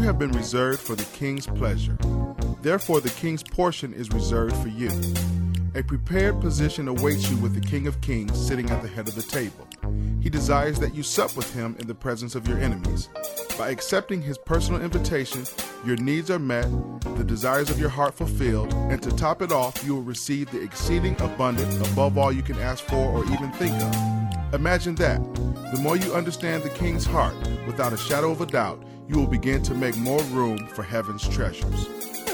you have been reserved for the king's pleasure. Therefore, the king's portion is reserved for you. A prepared position awaits you with the King of Kings sitting at the head of the table. He desires that you sup with him in the presence of your enemies. By accepting his personal invitation, your needs are met, the desires of your heart fulfilled, and to top it off, you will receive the exceeding abundant above all you can ask for or even think of. Imagine that. The more you understand the king's heart, without a shadow of a doubt, you will begin to make more room for heaven's treasures.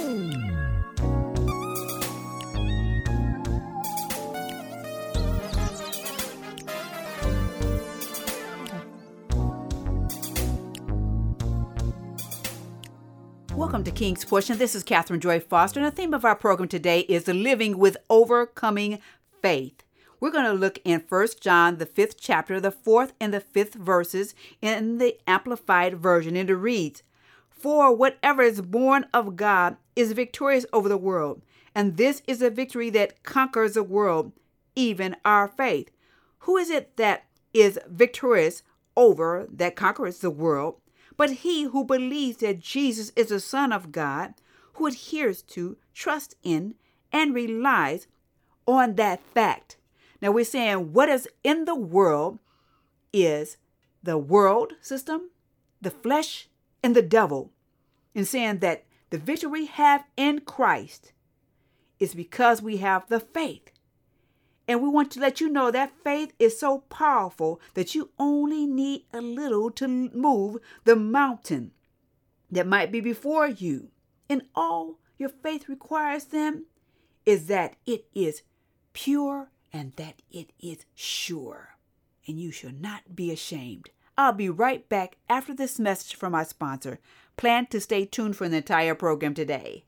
Welcome to King's Portion. This is Catherine Joy Foster, and the theme of our program today is Living with Overcoming Faith. We're going to look in 1 John, the 5th chapter, the 4th and the 5th verses in the Amplified Version, and it reads, "For whatever is born of God is victorious over the world, and this is a victory that conquers the world, even our faith." Who is it that is victorious over, that conquers the world? But he who believes that Jesus is the Son of God, who adheres to, trusts in, and relies on that fact. Now we're saying what is in the world is the world system, the flesh, and the devil. And saying that the victory we have in Christ is because we have the faith. And we want to let you know that faith is so powerful that you only need a little to move the mountain that might be before you. And all your faith requires then is that it is pure and that it is sure. And you shall not be ashamed. I'll be right back after this message from our sponsor. Plan to stay tuned for the entire program today.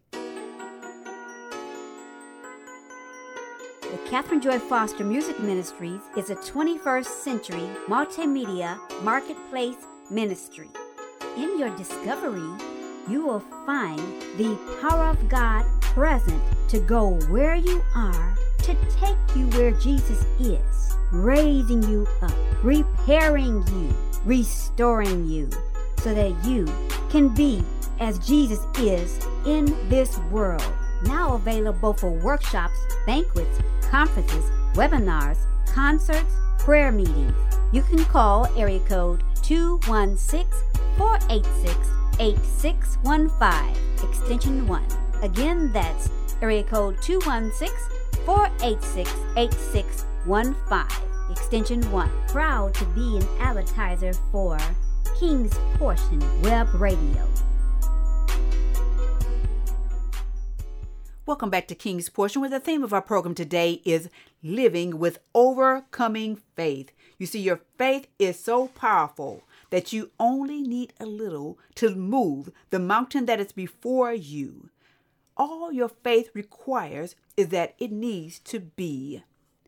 The Catherine Joy Foster Music Ministries is a 21st century multimedia marketplace ministry. In your discovery, you will find the power of God present to go where you are, to take you where Jesus is, raising you up, repairing you, restoring you, so that you can be as Jesus is in this world. Now available for workshops, banquets, conferences, webinars, concerts, prayer meetings. You can call area code 216-486-8615, extension 1. Again, that's area code 216-486-8615, extension 1. Proud to be an advertiser for King's Portion Web Radio. Welcome back to King's Portion, where the theme of our program today is living with overcoming faith. You see, your faith is so powerful that you only need a little to move the mountain that is before you. All your faith requires is that it needs to be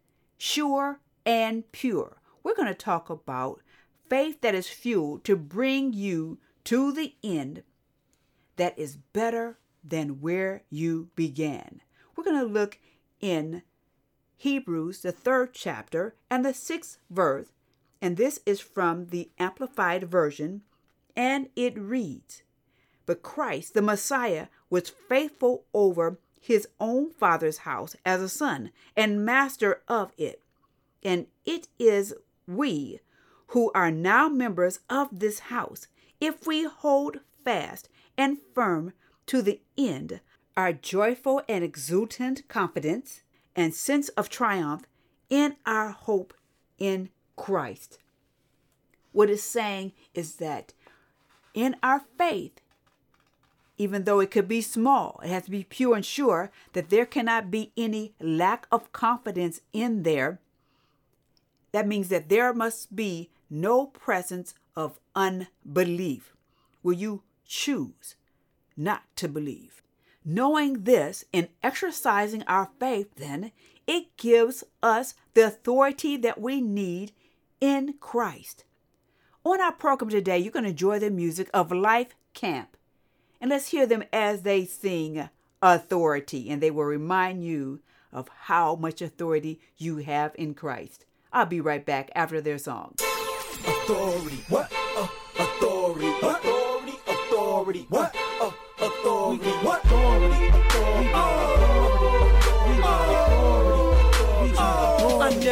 sure and pure. We're going to talk about faith that is fueled to bring you to the end that is better than where you began. We're going to look in Hebrews, the 3rd chapter and the 6th verse, and this is from the Amplified Version, and it reads, "But Christ, the Messiah, was faithful over his own Father's house as a son and master of it. And it is we who are now members of this house, if we hold fast and firm to the end our joyful and exultant confidence and sense of triumph in our hope in Christ." What it's saying is that in our faith, even though it could be small, it has to be pure and sure, that there cannot be any lack of confidence in there. That means that there must be no presence of unbelief where you choose not to believe. Knowing this and exercising our faith, then, it gives us the authority that we need in Christ. On our program today, you're going to enjoy the music of Life Camp. And let's hear them as they sing Authority, and they will remind you of how much authority you have in Christ. I'll be right back after their song. Authority, what? Authority, authority, authority, what?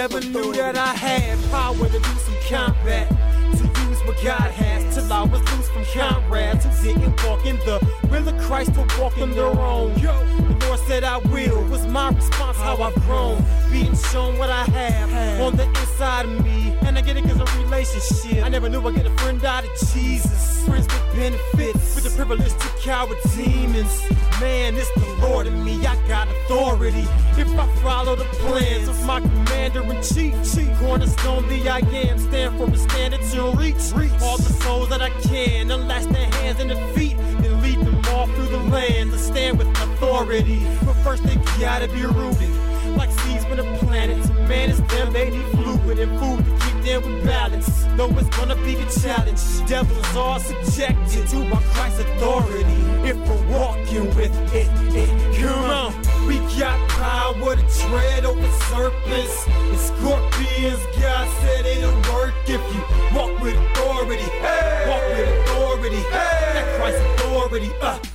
never knew that I had power to do some combat, to use what God has, till I was loose from comrades who didn't walk in the will of Christ or walk in their own. The Lord said I will, was my response, how I've grown, being shown what I have on the inside of me. And I get it cause of relationship. I never knew I'd get a friend out of Jesus. Friends with benefits, with the privilege to cower demons. Man, it's the Lord in me, I got authority. If I follow the plans of my commander-in-chief, cornerstone the I am, stand for a standard to reach all the souls that I can, unlash their hands and their feet, then lead them all through the land to stand with authority. But first they gotta be rooted, like seeds when a planet. To man is them, they need fluid and food to keep them with balance. Though it's gonna be a challenge, devils are subjected to my Christ's authority. If we're walking with it, come on. We got power to tread over serpents and scorpions. God said it'll work if you walk with authority. Walk with authority. That Christ's authority.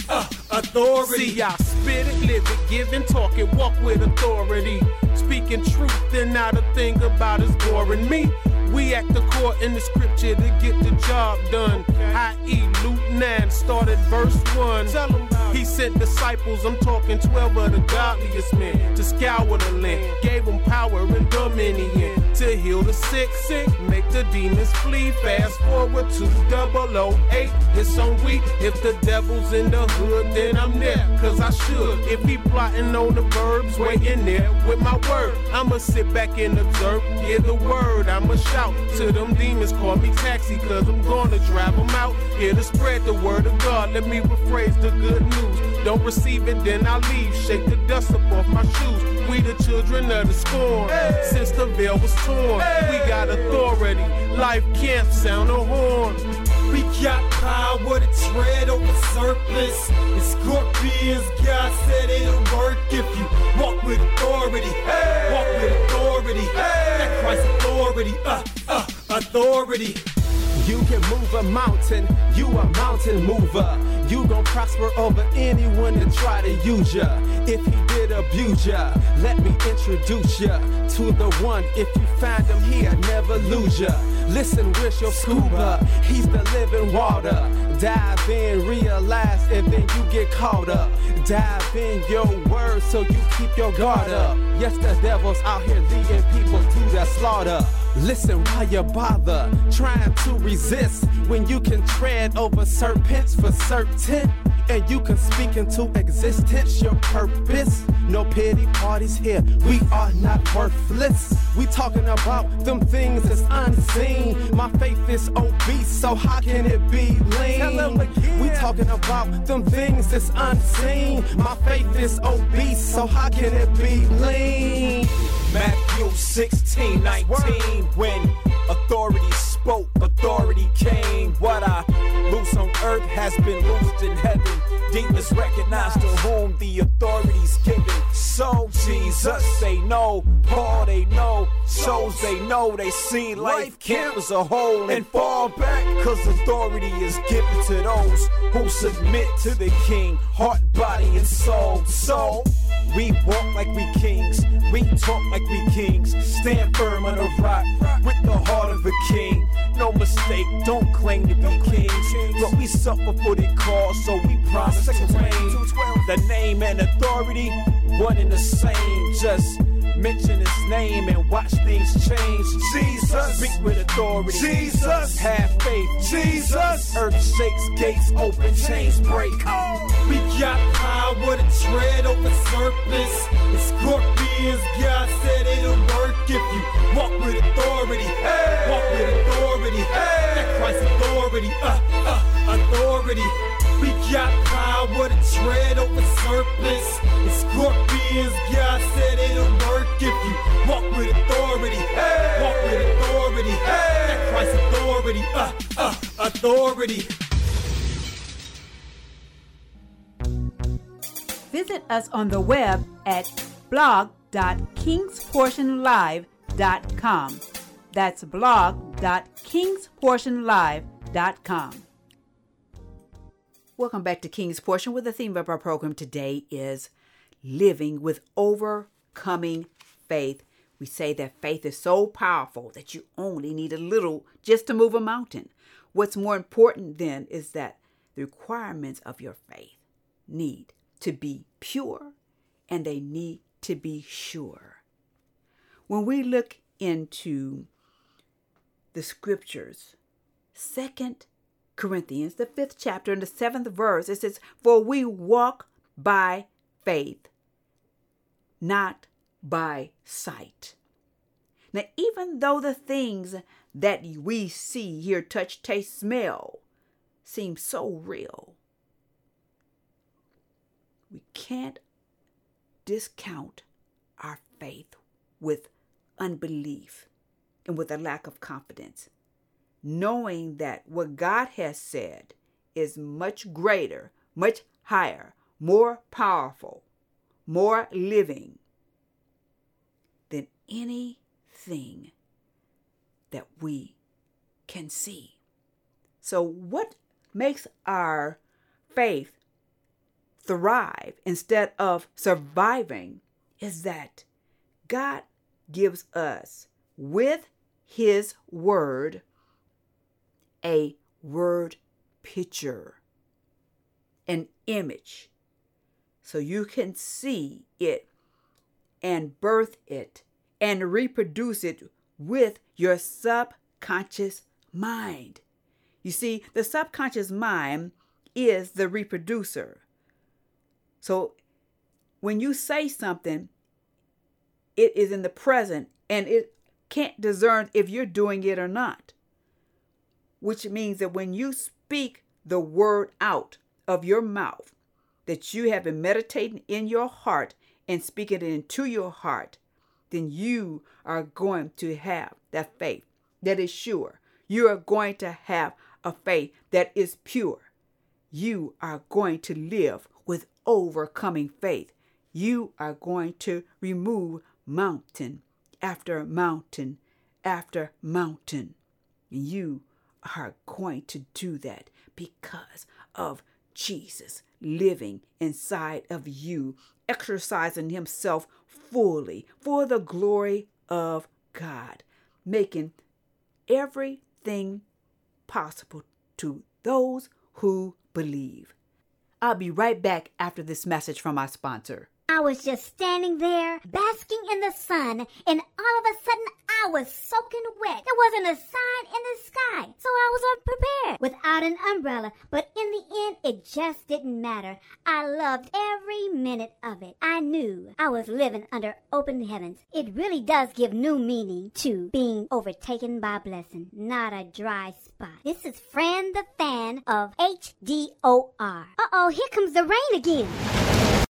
Authority. See, I spit it, live it, give and talk it, walk with authority. Speaking truth and not a thing about is boring me. We act according to scripture to get the job done. I.e. Luke 9 started verse 1. He sent disciples, I'm talking 12 of the godliest men, to scour the land. Gave them power and dominion to heal the sick, make the demons flee. Fast forward to 008. It's on week. If the devil's in the hood, then I'm there, cause I should. If he plotting on the verbs, waiting there with my word, I'ma sit back and observe, hear the word, I'ma shout to them demons, call me taxi, cause I'm gonna drive them out. Here to spread the word of God, let me rephrase the good news. Don't receive it, then I leave, shake the dust up off my shoes. We the children of the scorn, since the veil was torn. We got authority, life can't sound a horn. We got power to tread over serpents and scorpions. God said it'll work if you walk with authority. Walk with authority. That Christ's authority. Authority. You can move a mountain, you a mountain mover. You gon' prosper over anyone that try to use ya. If he did abuse ya, let me introduce ya to the one. If you find him, he'll never lose ya. Listen, where's your scuba? He's the living water. Dive in, realize, and then you get caught up. Dive in your word so you keep your guard up. Yes, the devil's out here leading people to the slaughter. Listen, why you bother trying to resist when you can tread over serpents for certain? And you can speak into existence your purpose. No pity parties here, we are not worthless. We talking about them things that's unseen. My faith is obese, so how can it be lean? We talking about them things that's unseen. My faith is obese, so how can it be lean? Matthew 16:19. When authority spoke, authority came. What I loose on earth has been loosed in heaven. Demons recognize to whom the authority's given. So Jesus, they know. Paul, they know. Souls, they know. They see life camp as a whole and fall back, cause authority is given to those who submit to the King, heart, body, and soul. So we walk like we kings, we talk like we kings, stand firm on the rock with the heart of a king. No mistake, don't claim to be kings, but we suffer for the cause, so we promise to reign. The name and authority, one and the same. Just mention his name and watch things change. Jesus, speak with authority. Jesus, have faith. Jesus, earth shakes, gates open, chains break. We got power to tread over serpents and scorpions. God said it'll work if you walk with authority. Walk with authority. That Christ's authority. Authority. We got power to tread over serpents and scorpions. God said it'll work if you walk with authority. Walk with authority. That Christ's authority. Authority. Visit us on the web at blog.kingsportionlive.com. That's blog.kingsportionlive.com. Welcome back to King's Portion, where the theme of our program today is living with overcoming faith. We say that faith is so powerful that you only need a little just to move a mountain. What's more important then is that the requirements of your faith need to be pure and they need to be sure. When we look into the scriptures, 2 Corinthians, the 5th chapter and the 7th verse, it says, "For we walk by faith, not by sight." Now, even though the things that we see, hear, touch, taste, smell seem so real, we can't discount our faith with unbelief and with a lack of confidence, knowing that what God has said is much greater, much higher, more powerful, more living than anything that we can see. So what makes our faith thrive instead of surviving is that God gives us, with His word, a word picture, an image, so you can see it and birth it and reproduce it with your subconscious mind. You see, the subconscious mind is the reproducer. So when you say something, it is in the present and it can't discern if you're doing it or not. Which means that when you speak the word out of your mouth, that you have been meditating in your heart and speaking it into your heart, then you are going to have that faith that is sure. You are going to have a faith that is pure. You are going to live with overcoming faith. You are going to remove mountain after mountain after mountain. You are going to do that because of Jesus living inside of you, exercising Himself fully for the glory of God, making everything possible to those who believe. I'll be right back after this message from our sponsor. I was just standing there, basking in the sun, and all of a sudden I was soaking wet. There wasn't a sign in the sky, so I was unprepared without an umbrella. But in the end, it just didn't matter. I loved every minute of it. I knew I was living under open heavens. It really does give new meaning to being overtaken by blessing, not a dry spot. This is Fran the Fan of HDOR. Uh-oh, here comes the rain again.